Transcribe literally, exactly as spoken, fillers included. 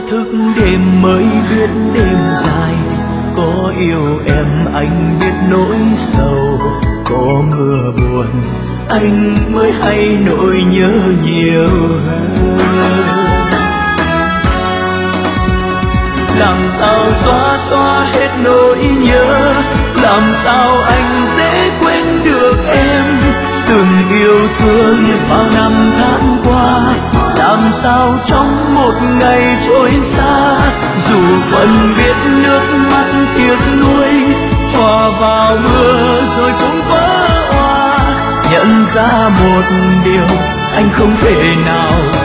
thức đêm mới biết đêm dài, có yêu em anh biết nỗi sầu, có mưa buồn anh mới hay nỗi nhớ nhiều hơn. Làm sao xóa xóa hết nỗi nhớ, làm sao anh dễ quên được em, từng yêu thương bao năm tháng qua, làm sao trong một ngày trôi xa, dù vẫn biết nước mắt tiếc nuối hòa vào mưa rồi cũng vỡ òa. Nhận ra một điều, anh không thể nào